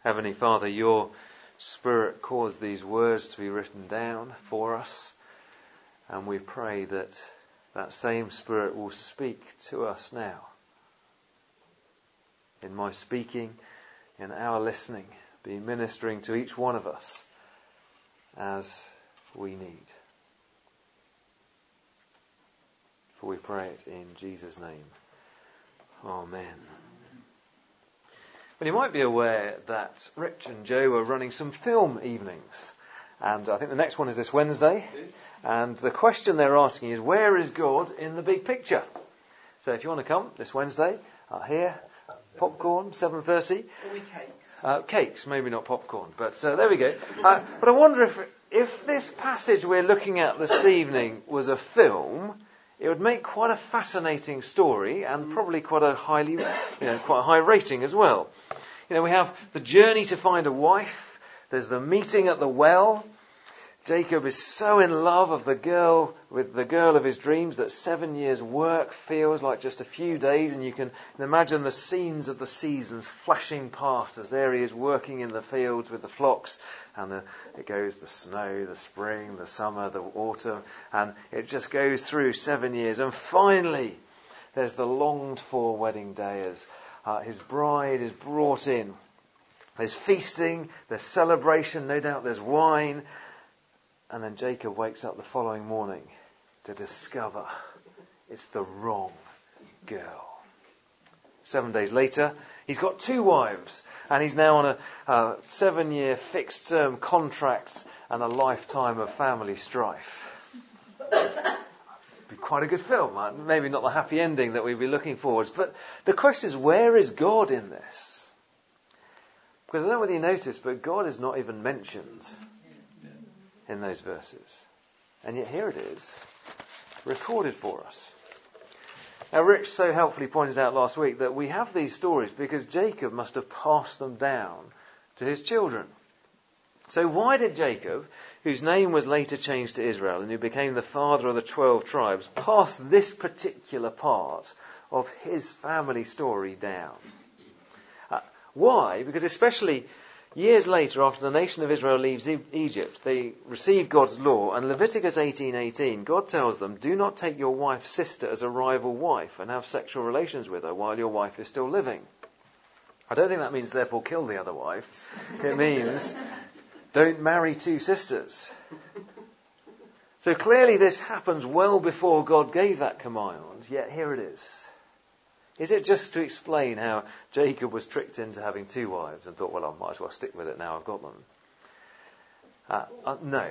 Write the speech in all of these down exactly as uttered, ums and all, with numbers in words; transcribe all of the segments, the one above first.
Heavenly Father, your Spirit caused these words to be written down for us, and we pray that that same Spirit will speak to us now. In my speaking, in our listening, be ministering to each one of us as we need. For we pray it in Jesus' name. Amen. Well, you might be aware that Rich and Joe are running some film evenings. And I think the next one is this Wednesday. And the question they're asking is, where is God in the big picture? So if you want to come this Wednesday, uh, here, popcorn, seven thirty. Or cakes. Uh, cakes, maybe not popcorn, but uh, there we go. Uh, but I wonder if if this passage we're looking at this evening was a film, it would make quite a fascinating story and probably quite a highly, you know, quite a high rating as well. You know, we have the journey to find a wife. There's the meeting at the well. Jacob is so in love of the girl, with the girl of his dreams, that seven years' work feels like just a few days, and you can imagine the scenes of the seasons flashing past as there he is working in the fields with the flocks, and the, it goes the snow, the spring, the summer, the autumn, and it just goes through seven years, and finally there's the longed-for wedding day as uh, his bride is brought in. There's feasting, there's celebration, no doubt there's wine. And then Jacob wakes up the following morning to discover it's the wrong girl. Seven days later, he's got two wives, and he's now on a, a seven-year fixed-term contract and a lifetime of family strife. It'd be quite a good film. Maybe not the happy ending that we'd be looking forward to, but the question is, where is God in this? Because I don't know whether you noticed, but God is not even mentioned in those verses. And yet here it is, recorded for us. Now Rich so helpfully pointed out last week that we have these stories because Jacob must have passed them down to his children. So why did Jacob, whose name was later changed to Israel and who became the father of the twelve tribes, pass this particular part of his family story down? Uh, why? Because especially years later, after the nation of Israel leaves e- Egypt, they receive God's law, and Leviticus eighteen eighteen, God tells them, do not take your wife's sister as a rival wife and have sexual relations with her while your wife is still living. I don't think that means therefore kill the other wife. It means don't marry two sisters. So clearly this happens well before God gave that command, yet here it is. Is it just to explain how Jacob was tricked into having two wives and thought, well, I might as well stick with it now I've got them? Uh, uh, no.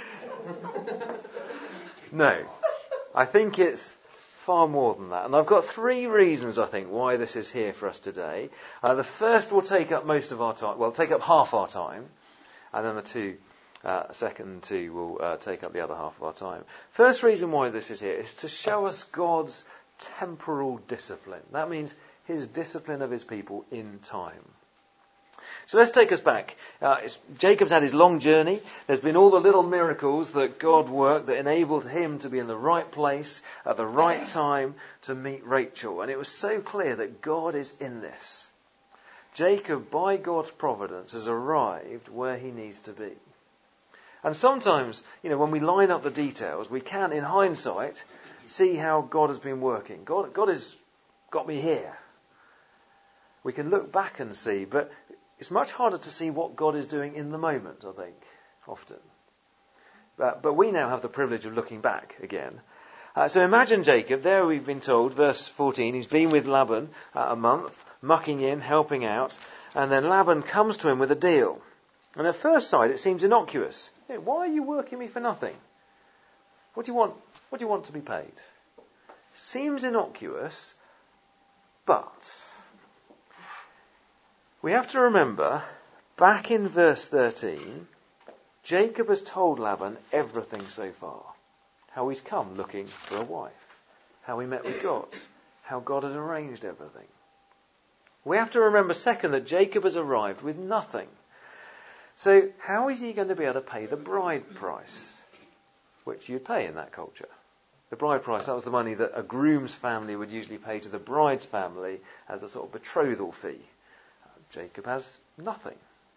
No. I think it's far more than that. And I've got three reasons, I think, why this is here for us today. Uh, the first will take up most of our time, well, take up half our time, and then the two, uh, second two will uh, take up the other half of our time. First reason why this is here is to show us God's temporal discipline. That means his discipline of his people in time. So let's take us back. Uh, Jacob's had his long journey. There's been all the little miracles that God worked that enabled him to be in the right place at the right time to meet Rachel. And it was so clear that God is in this. Jacob, by God's providence, has arrived where he needs to be. And sometimes, you know, when we line up the details, we can, in hindsight, see how God has been working. God, God has got me here. We can look back and see, but it's much harder to see what God is doing in the moment, I think, often. But, but we now have the privilege of looking back again. Uh, so imagine Jacob, there we've been told, verse fourteen, he's been with Laban uh, a month, mucking in, helping out, and then Laban comes to him with a deal. And at first sight it seems innocuous. Hey, why are you working me for nothing? What do you want? What do you want to be paid? Seems innocuous, but we have to remember, back in verse thirteen, Jacob has told Laban everything so far. How he's come looking for a wife. How he met with God. How God has arranged everything. We have to remember, second, that Jacob has arrived with nothing. So how is he going to be able to pay the bride price? Which you'd pay in that culture. The bride price, that was the money that a groom's family would usually pay to the bride's family as a sort of betrothal fee. Uh, Jacob has nothing.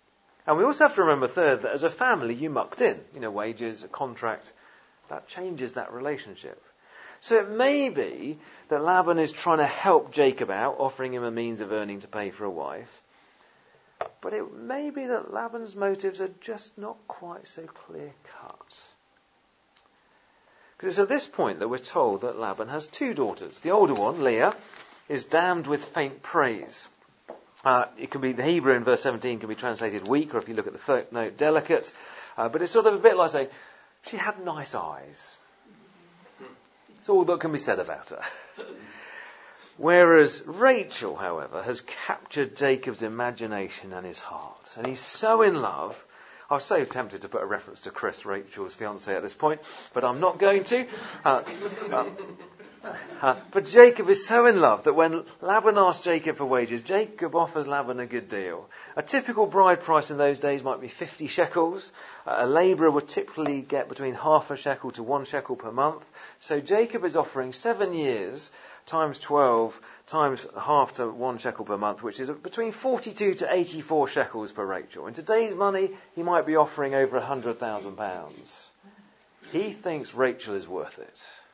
And we also have to remember, third, that as a family you mucked in. You know, wages, a contract, that changes that relationship. So it may be that Laban is trying to help Jacob out, offering him a means of earning to pay for a wife. But it may be that Laban's motives are just not quite so clear-cut. Because it's at this point that we're told that Laban has two daughters. The older one, Leah, is damned with faint praise. Uh, it can be, the Hebrew in verse seventeen can be translated weak, or if you look at the footnote, delicate. Uh, but it's sort of a bit like saying, she had nice eyes. It's all that can be said about her. Whereas Rachel, however, has captured Jacob's imagination and his heart. And he's so in love. I was so tempted to put a reference to Chris, Rachel's fiancé, at this point, but I'm not going to. Uh, uh, uh, but Jacob is so in love that when Laban asks Jacob for wages, Jacob offers Laban a good deal. A typical bride price in those days might be fifty shekels. Uh, a labourer would typically get between half a shekel to one shekel per month. So Jacob is offering seven years times twelve times half to one shekel per month, which is between forty-two to eighty-four shekels per Rachel. In today's money, he might be offering over one hundred thousand pounds. He thinks Rachel is worth it.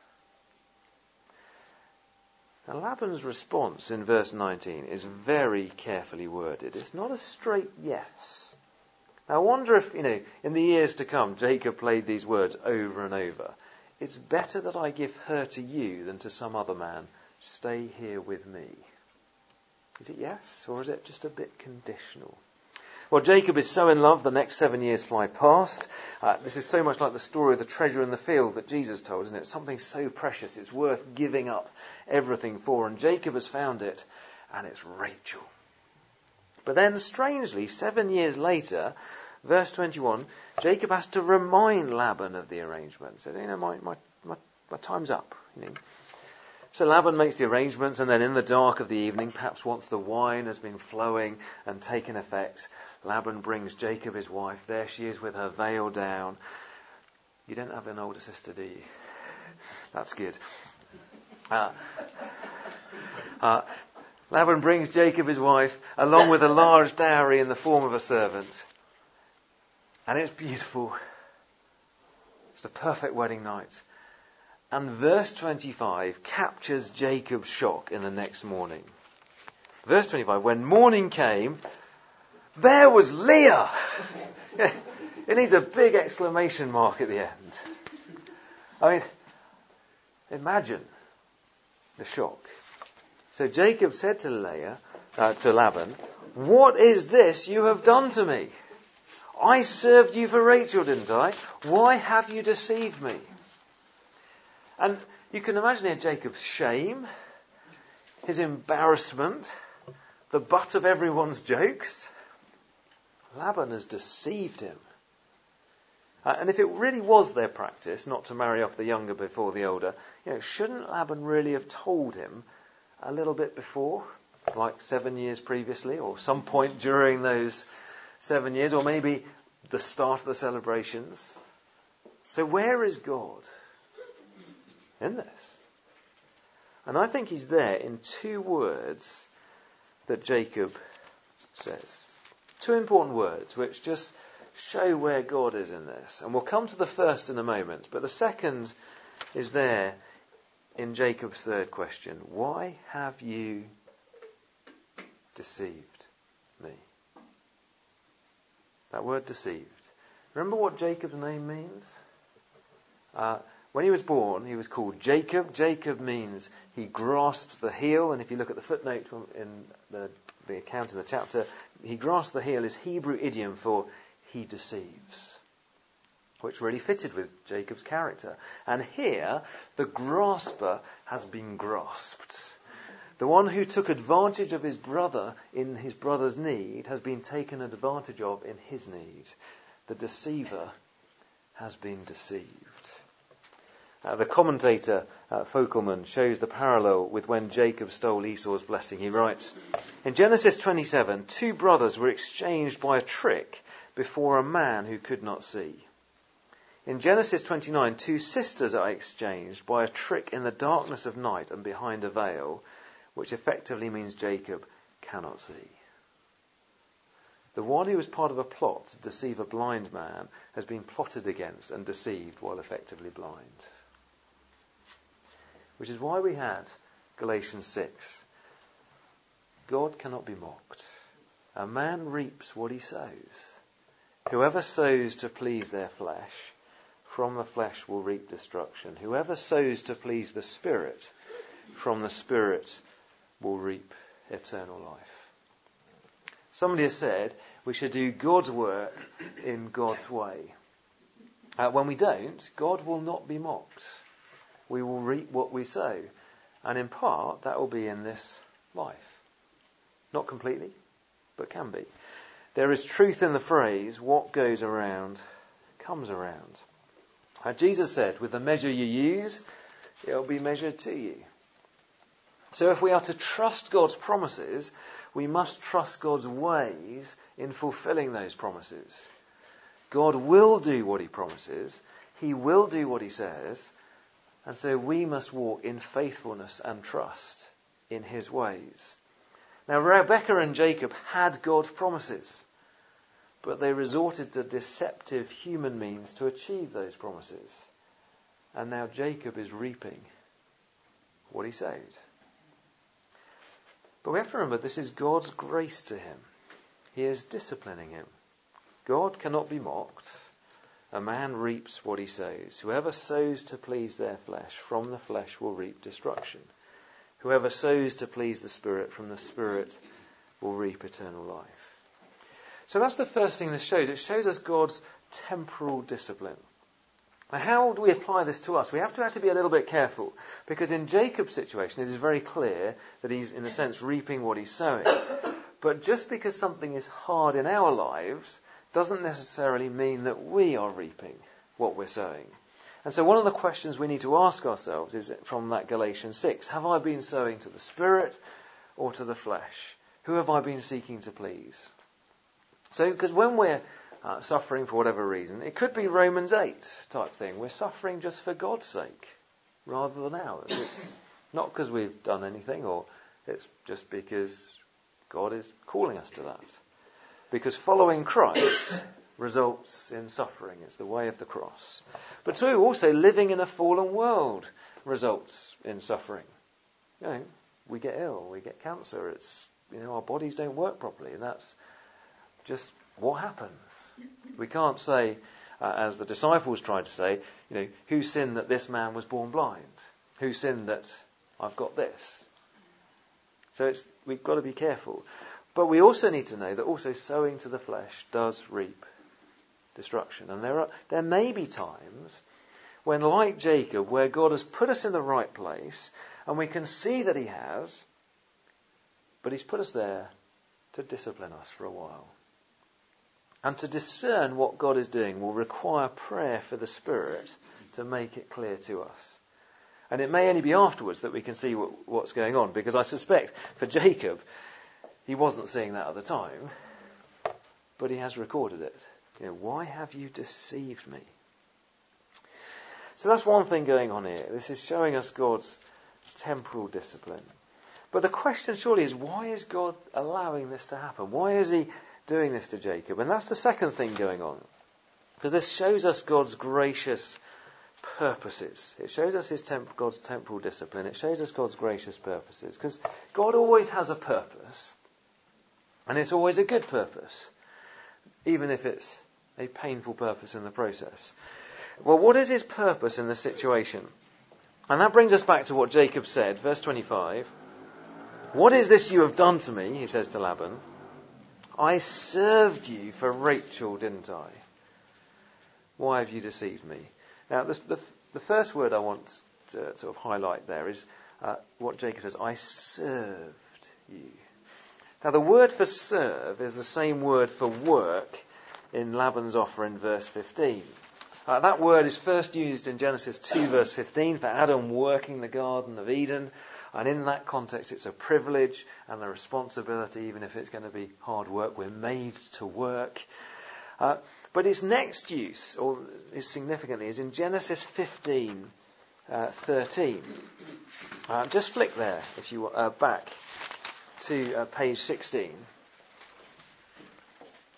Now, Laban's response in verse nineteen is very carefully worded. It's not a straight yes. Now, I wonder if, you know, in the years to come, Jacob played these words over and over. It's better that I give her to you than to some other man. Stay here with me. Is it yes, or is it just a bit conditional? Well, Jacob is so in love, the next seven years fly past. Uh, this is so much like the story of the treasure in the field that Jesus told, isn't it? Something so precious, it's worth giving up everything for. And Jacob has found it, and it's Rachel. But then, strangely, seven years later, verse twenty-one, Jacob has to remind Laban of the arrangement. He said, you know, my, my, my, my time's up. You know. So Laban makes the arrangements, and then in the dark of the evening, perhaps once the wine has been flowing and taken effect, Laban brings Jacob his wife. There she is with her veil down. You don't have an older sister, do you? That's good. Uh, uh, Laban brings Jacob his wife, along with a large dowry in the form of a servant. And it's beautiful. It's the perfect wedding night. And verse twenty-five captures Jacob's shock in the next morning. Verse twenty-five, when morning came, there was Leah. It needs a big exclamation mark at the end. I mean, imagine the shock. So Jacob said to Leah, uh, to Laban, what is this you have done to me? I served you for Rachel, didn't I? Why have you deceived me? And you can imagine here Jacob's shame, his embarrassment, the butt of everyone's jokes. Laban has deceived him. Uh, and if it really was their practice not to marry off the younger before the older, you know, shouldn't Laban really have told him a little bit before, like seven years previously, or some point during those seven years, or maybe the start of the celebrations? So where is God in this? And I think he's there in two words that Jacob says. Two important words which just show where God is in this. And we'll come to the first in a moment, but the second is there in Jacob's third question. Why have you deceived me? That word deceived. Remember what Jacob's name means? Uh, when he was born, he was called Jacob. Jacob means he grasps the heel. And if you look at the footnote in the, the account in the chapter, he grasps the heel is Hebrew idiom for he deceives, which really fitted with Jacob's character. And here, the grasper has been grasped. The one who took advantage of his brother in his brother's need has been taken advantage of in his need. The deceiver has been deceived. Uh, the commentator, uh, Fockelman, shows the parallel with when Jacob stole Esau's blessing. He writes, in Genesis twenty-seven, two brothers were exchanged by a trick before a man who could not see. In Genesis twenty-nine, two sisters are exchanged by a trick in the darkness of night and behind a veil, which effectively means Jacob cannot see. The one who was part of a plot to deceive a blind man has been plotted against and deceived while effectively blind. Which is why we had Galatians six. God cannot be mocked. A man reaps what he sows. Whoever sows to please their flesh, from the flesh will reap destruction. Whoever sows to please the Spirit, from the Spirit will reap eternal life. Somebody has said we should do God's work in God's way. Uh, when we don't, God will not be mocked. We will reap what we sow. And in part, that will be in this life. Not completely, but can be. There is truth in the phrase, what goes around comes around. Uh, Jesus said, with the measure you use, it will be measured to you. So if we are to trust God's promises, we must trust God's ways in fulfilling those promises. God will do what he promises. He will do what he says. And so we must walk in faithfulness and trust in his ways. Now, Rebekah and Jacob had God's promises, but they resorted to deceptive human means to achieve those promises. And now Jacob is reaping what he sowed. But we have to remember this is God's grace to him. He is disciplining him. God cannot be mocked. A man reaps what he sows. Whoever sows to please their flesh, from the flesh will reap destruction. Whoever sows to please the Spirit, from the Spirit will reap eternal life. So that's the first thing this shows. It shows us God's temporal discipline. Now, how do we apply this to us? We have to actually be a little bit careful, because in Jacob's situation it is very clear that he's, in a sense, reaping what he's sowing. But just because something is hard in our lives doesn't necessarily mean that we are reaping what we're sowing. And so one of the questions we need to ask ourselves is from that Galatians six. Have I been sowing to the Spirit or to the flesh? Who have I been seeking to please? So, because when we're uh, suffering for whatever reason, it could be Romans eight type thing. We're suffering just for God's sake rather than ours. It's not because we've done anything, or it's just because God is calling us to that. Because following Christ results in suffering. It's the way of the cross. But two, also living in a fallen world results in suffering. You know, we get ill, we get cancer. It's, you know, our bodies don't work properly, and that's just what happens. We can't say, uh, as the disciples tried to say, you know, who sinned that this man was born blind? Who sinned that I've got this? So it's, we've got to be careful. But we also need to know that also sowing to the flesh does reap destruction. And there are there may be times when, like Jacob, where God has put us in the right place, and we can see that he has, but he's put us there to discipline us for a while. And to discern what God is doing will require prayer for the Spirit to make it clear to us. And it may only be afterwards that we can see what, what's going on, because I suspect for Jacob, he wasn't seeing that at the time, but he has recorded it. You know, why have you deceived me? So that's one thing going on here. This is showing us God's temporal discipline. But the question surely is, why is God allowing this to happen? Why is he doing this to Jacob? And that's the second thing going on. Because this shows us God's gracious purposes. It shows us his temp- God's temporal discipline. It shows us God's gracious purposes. Because God always has a purpose. And it's always a good purpose, even if it's a painful purpose in the process. Well, what is his purpose in this situation? And that brings us back to what Jacob said, verse twenty-five. What is this you have done to me, he says to Laban. I served you for Rachel, didn't I? Why have you deceived me? Now, this, the, the first word I want to sort of highlight there is uh, what Jacob says, I served you. Now, the word for serve is the same word for work in Laban's offer in verse fifteen. Uh, that word is first used in Genesis two, verse fifteen, for Adam working the Garden of Eden. And in that context, it's a privilege and a responsibility, even if it's going to be hard work. We're made to work. Uh, but its next use, or is significantly, is in Genesis fifteen, uh, thirteen. Uh, just flick there, if you uh, back to uh, page sixteen.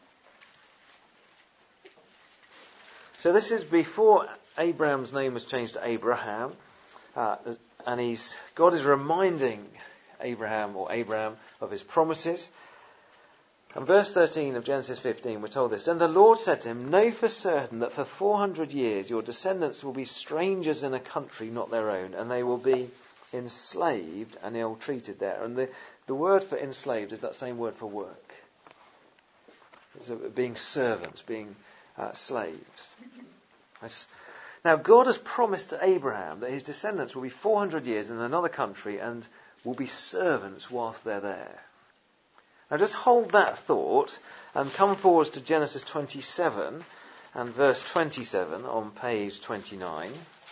So this is before Abraham's name was changed to Abraham. Uh, and he's God is reminding Abraham or Abraham of his promises. And verse thirteen of Genesis fifteen, we're told this. Then the Lord said to him, know for certain that for four hundred years your descendants will be strangers in a country not their own, and they will be enslaved and ill-treated there. And the, the word for enslaved is that same word for work. It's a, being servants, being uh, slaves. It's, now God has promised to Abraham that his descendants will be four hundred years in another country and will be servants whilst they're there. Now just hold that thought and come forwards to Genesis twenty-seven and verse twenty-seven on page twenty-nine.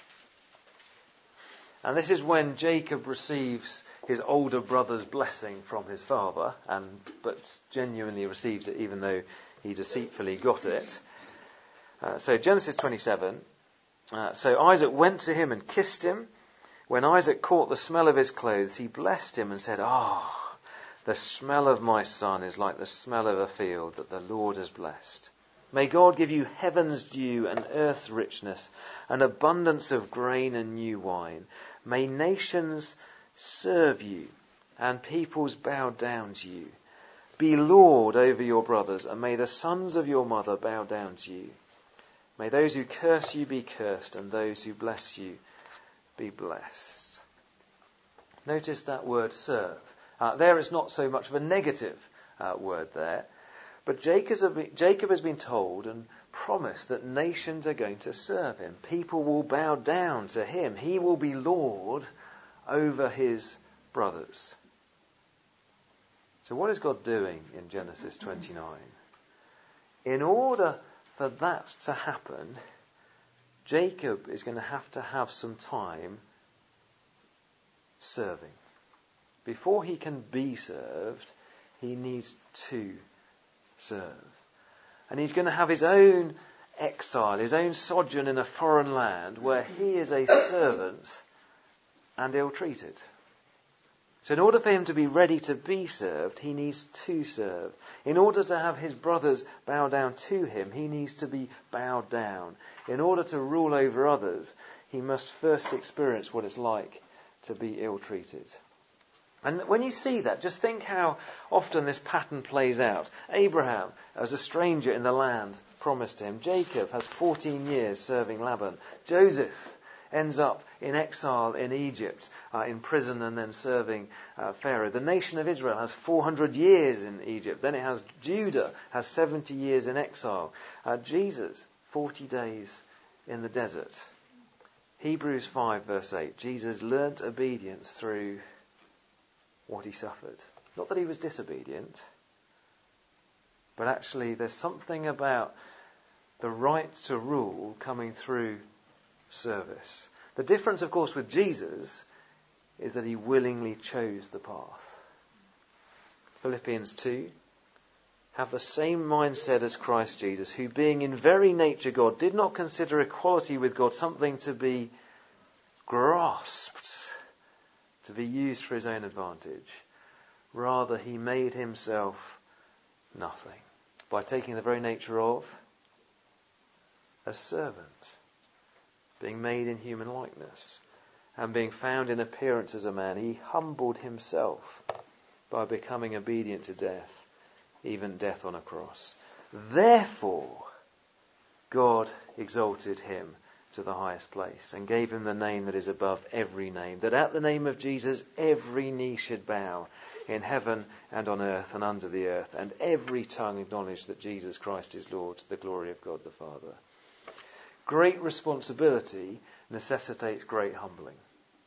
And this is when Jacob receives his older brother's blessing from his father, and but genuinely received it even though he deceitfully got it. Uh, so Genesis twenty-seven. Uh, so Isaac went to him and kissed him. When Isaac caught the smell of his clothes, he blessed him and said, ah, oh, the smell of my son is like the smell of a field that the Lord has blessed. May God give you heaven's dew and earth's richness, an abundance of grain and new wine. May nations serve you and peoples bow down to you. Be Lord over your brothers, and may the sons of your mother bow down to you. May those who curse you be cursed, and those who bless you be blessed. Notice that word serve. Uh, there is not so much of a negative uh, word there. But Jacob has been told and promised that nations are going to serve him. People will bow down to him. He will be Lord over his brothers. So what is God doing in Genesis twenty-nine? In order for that to happen, Jacob is going to have to have some time serving. Before he can be served, he needs to serve. And he's going to have his own exile, his own sojourn in a foreign land where he is a servant and ill-treated. So in order for him to be ready to be served, he needs to serve. In order to have his brothers bow down to him, he needs to be bowed down. In order to rule over others, he must first experience what it's like to be ill-treated. And when you see that, just think how often this pattern plays out. Abraham, as a stranger in the land promised to him. Jacob has fourteen years serving Laban. Joseph ends up in exile in Egypt, uh, in prison and then serving uh, Pharaoh. The nation of Israel has four hundred years in Egypt. Then it has Judah, has seventy years in exile. Uh, Jesus, forty days in the desert. Hebrews five verse eight. Jesus learnt obedience through what he suffered. Not that he was disobedient, but actually there's something about the right to rule coming through service. The difference, of course, with Jesus is that he willingly chose the path. Philippians two. Have the same mindset as Christ Jesus, who being in very nature God, did not consider equality with God something to be grasped, to be used for his own advantage. Rather, he made himself nothing by taking the very nature of a servant, being made in human likeness, and being found in appearance as a man. He humbled himself by becoming obedient to death, even death on a cross. Therefore, God exalted him to the highest place and gave him the name that is above every name, that at the name of Jesus every knee should bow in heaven and on earth and under the earth, and every tongue acknowledge that Jesus Christ is Lord, to the glory of God the Father. Great responsibility necessitates great humbling.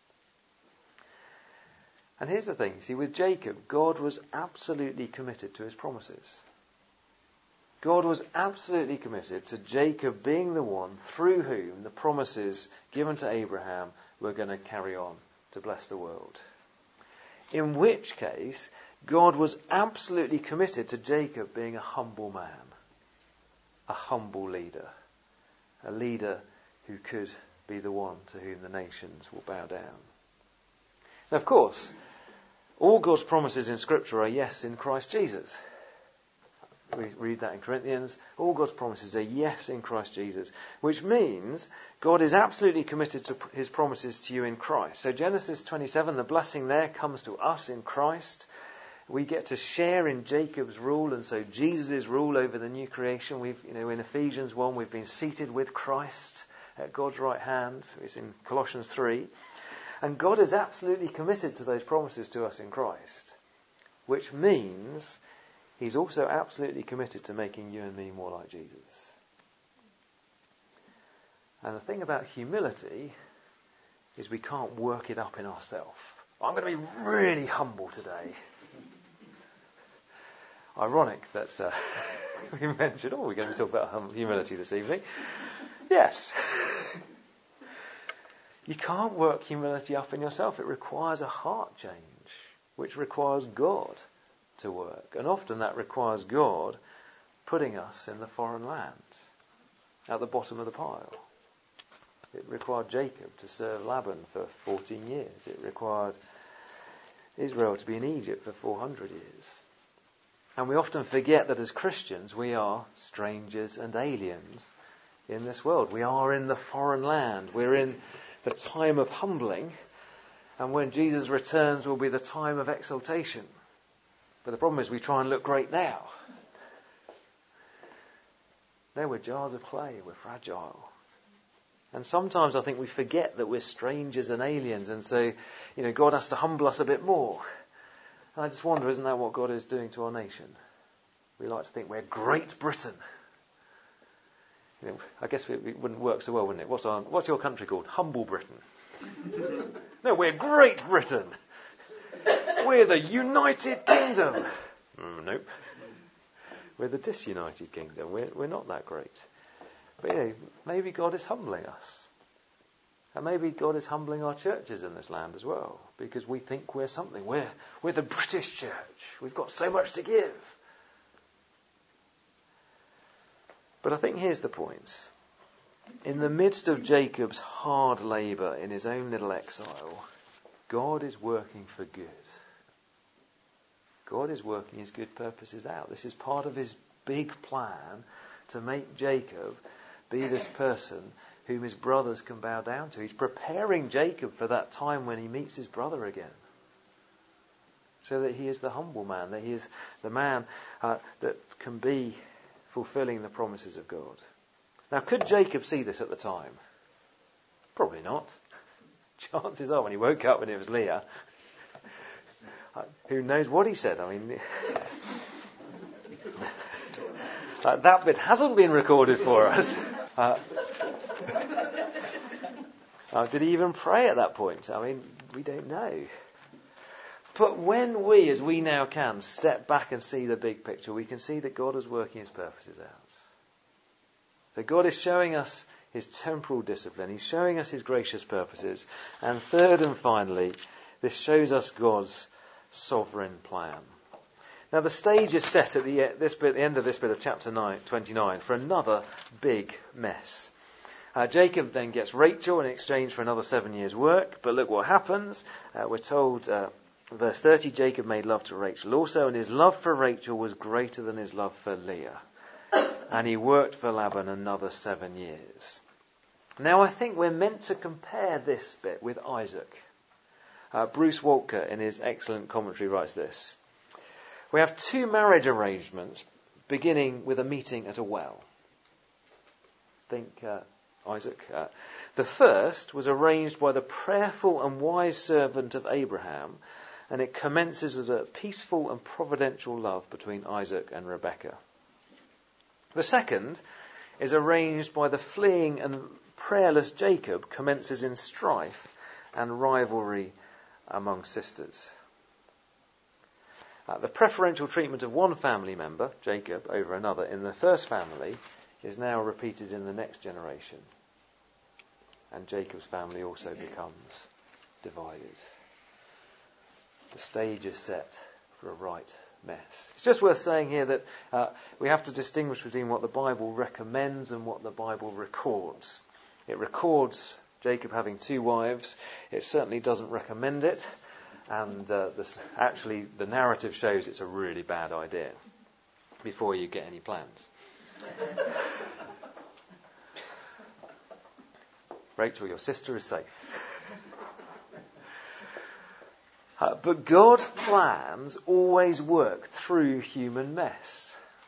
And here's the thing, see, with Jacob, God was absolutely committed to his promises. God was absolutely committed to Jacob being the one through whom the promises given to Abraham were going to carry on to bless the world. In which case, God was absolutely committed to Jacob being a humble man, a humble leader, a leader who could be the one to whom the nations will bow down. Now, of course, all God's promises in Scripture are yes in Christ Jesus. We read that in Corinthians. All God's promises are yes in Christ Jesus, which means God is absolutely committed to his promises to you in Christ. So Genesis twenty-seven, the blessing there comes to us in Christ. We get to share in Jacob's rule, and so Jesus' rule over the new creation. We've, you know, in Ephesians one, we've been seated with Christ at God's right hand. It's in Colossians three. And God is absolutely committed to those promises to us in Christ, which means he's also absolutely committed to making you and me more like Jesus. And the thing about humility is we can't work it up in ourselves. I'm going to be really humble today. Ironic that uh, we mentioned, oh, we're going to talk about hum- humility this evening. Yes. You can't work humility up in yourself. It requires a heart change, which requires God to work. And often that requires God putting us in the foreign land, at the bottom of the pile. It required Jacob to serve Laban for fourteen years. It required Israel to be in Egypt for four hundred years. And we often forget that as Christians we are strangers and aliens in this world. We are in the foreign land. We're in the time of humbling. And when Jesus returns will be the time of exaltation. But the problem is we try and look great now. No, we're jars of clay. We're fragile. And sometimes I think we forget that we're strangers and aliens. And so, you know, God has to humble us a bit more. And I just wonder, isn't that what God is doing to our nation? We like to think we're Great Britain. You know, I guess it wouldn't work so well, wouldn't it? What's, our, what's your country called? Humble Britain. No, we're Great Britain. We're the United Kingdom. Mm, nope. We're the disunited kingdom. We're, we're not that great. But you know, maybe God is humbling us. And maybe God is humbling our churches in this land as well. Because we think we're something. We're, we're the British church. We've got so much to give. But I think here's the point. In the midst of Jacob's hard labour in his own little exile, God is working for good. God is working his good purposes out. This is part of his big plan to make Jacob be this person whom his brothers can bow down to. He's preparing Jacob for that time when he meets his brother again. So that he is the humble man, that he is the man uh, that can be fulfilling the promises of God. Now, could Jacob see this at the time? Probably not. Chances are when he woke up and it was Leah, uh, who knows what he said. I mean, uh, that bit hasn't been recorded for us. Uh, uh, did he even pray at that point? I mean, we don't know. But when we, as we now can, step back and see the big picture, we can see that God is working his purposes out. So God is showing us his temporal discipline. He's showing us his gracious purposes. And third and finally, this shows us God's sovereign plan. Now the stage is set at the, this bit, the end of this bit of chapter nine, twenty-nine for another big mess. Uh, Jacob then gets Rachel in exchange for another seven years' work. But look what happens. Uh, we're told, uh, verse thirty, Jacob made love to Rachel also, and his love for Rachel was greater than his love for Leah. And he worked for Laban another seven years. Now I think we're meant to compare this bit with Isaac. Uh, Bruce Walker, in his excellent commentary, writes this. We have two marriage arrangements beginning with a meeting at a well. Think uh, Isaac. Uh, the first was arranged by the prayerful and wise servant of Abraham, and it commences as a peaceful and providential love between Isaac and Rebekah. The second is arranged by the fleeing and prayerless Jacob, commences in strife and rivalry among sisters. Uh, the preferential treatment of one family member, Jacob, over another in the first family is now repeated in the next generation. And Jacob's family also becomes divided. The stage is set for a right mess. It's just worth saying here that uh, we have to distinguish between what the Bible recommends and what the Bible records. It records Jacob having two wives. It certainly doesn't recommend it. And uh, this, actually the narrative shows it's a really bad idea. before you get any plans. Rachel, your sister is safe. Uh, but God's plans always work through human mess.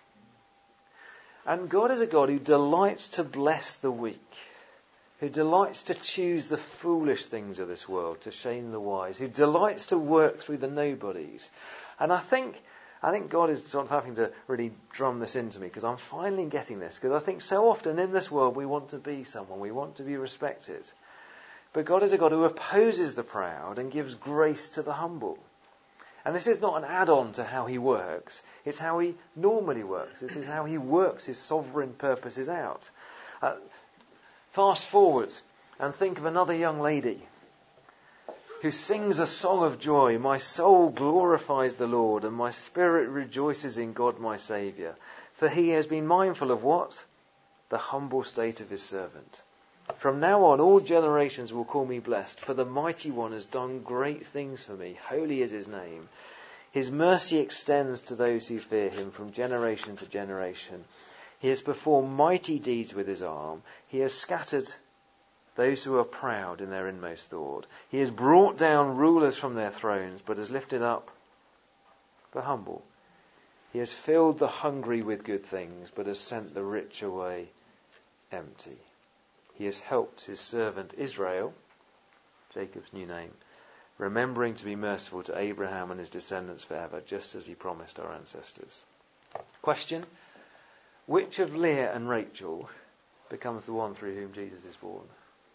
And God is a God who delights to bless the weak, who delights to choose the foolish things of this world to shame the wise, who delights to work through the nobodies. And I think I think God is sort of having to really drum this into me, because I'm finally getting this. Because I think so often in this world we want to be someone, we want to be respected. But God is a God who opposes the proud and gives grace to the humble. And this is not an add-on to how he works. It's how he normally works. This is how he works his sovereign purposes out. Uh, fast forward and think of another young lady who sings a song of joy. My soul glorifies the Lord, and my spirit rejoices in God my Saviour. For he has been mindful of what? The humble state of his servant. From now on, all generations will call me blessed, for the Mighty One has done great things for me. Holy is his name. His mercy extends to those who fear him from generation to generation. He has performed mighty deeds with his arm. He has scattered those who are proud in their inmost thought. He has brought down rulers from their thrones, but has lifted up the humble. He has filled the hungry with good things, but has sent the rich away empty. He has helped his servant Israel, Jacob's new name, remembering to be merciful to Abraham and his descendants forever, just as he promised our ancestors. Question: which of Leah and Rachel becomes the one through whom Jesus is born?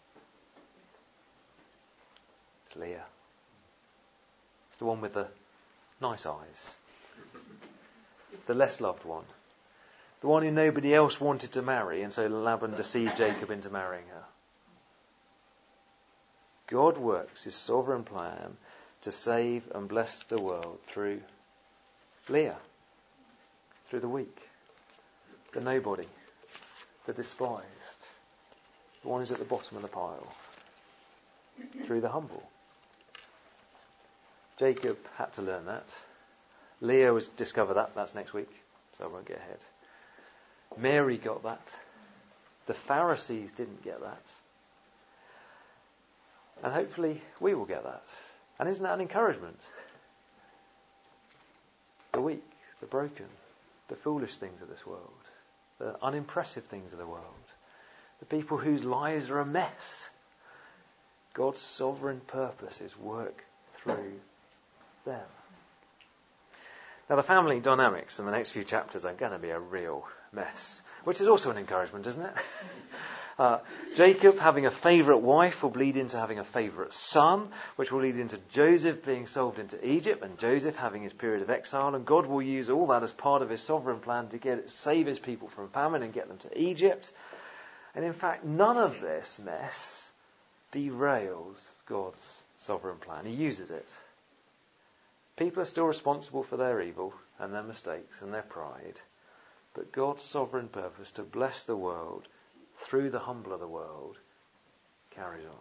It's Leah. It's the one with the nice eyes. The less loved one. The one who nobody else wanted to marry, and so Laban deceived Jacob into marrying her. God works his sovereign plan to save and bless the world through Leah, through the weak, the nobody, the despised, the one who's at the bottom of the pile, through the humble. Jacob had to learn that. Leah was discover that. That's next week, so I won't get ahead. Mary got that. The Pharisees didn't get that. And hopefully we will get that. And isn't that an encouragement? The weak, the broken, the foolish things of this world, the unimpressive things of the world, the people whose lives are a mess. God's sovereign purposes work through them. Now, the family dynamics in the next few chapters are going to be a real mess, which is also an encouragement, isn't it? Uh, Jacob having a favourite wife will lead into having a favourite son, which will lead into Joseph being sold into Egypt, and Joseph having his period of exile, and God will use all that as part of his sovereign plan to get save his people from famine and get them to Egypt. And in fact, none of this mess derails God's sovereign plan. He uses it. People are still responsible for their evil and their mistakes and their pride. But God's sovereign purpose to bless the world through the humble of the world carries on.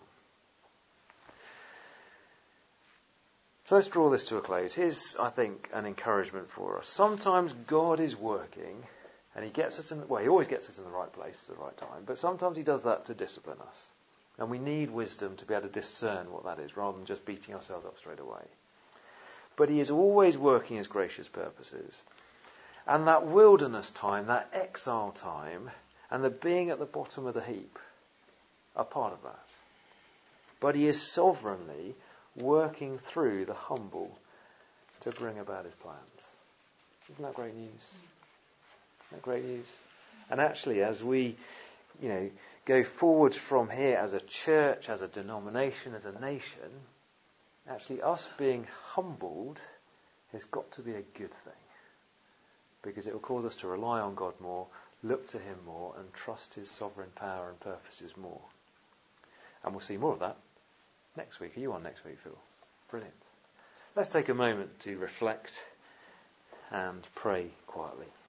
So let's draw this to a close. Here's, I think, an encouragement for us. Sometimes God is working and he gets us in, well, he always gets us in the right place at the right time, but sometimes he does that to discipline us. And we need wisdom to be able to discern what that is rather than just beating ourselves up straight away. But he is always working his gracious purposes. And that wilderness time, that exile time, and the being at the bottom of the heap are part of that. But he is sovereignly working through the humble to bring about his plans. Isn't that great news? Isn't that great news? And actually, as we, you know, go forward from here as a church, as a denomination, as a nation, actually, us being humbled has got to be a good thing, because it will cause us to rely on God more, look to him more, and trust his sovereign power and purposes more. And we'll see more of that next week. Are you on next week, Phil? Brilliant. Let's take a moment to reflect and pray quietly.